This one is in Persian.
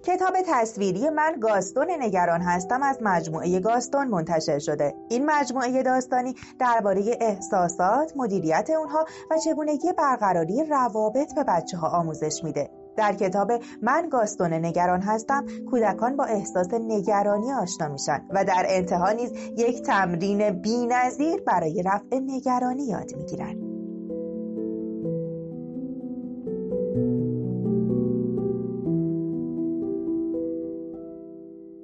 کتاب تصویری من گاستون نگران هستم از مجموعه گاستون منتشر شده. این مجموعه داستانی درباره احساسات، مدیریت اونها و چگونگی برقراری روابط به بچه‌ها آموزش میده. در کتاب من گاستون نگران هستم کودکان با احساس نگرانی آشنا میشن و در انتها نیز یک تمرین بی‌نظیر برای رفع نگرانی یاد میگیرن.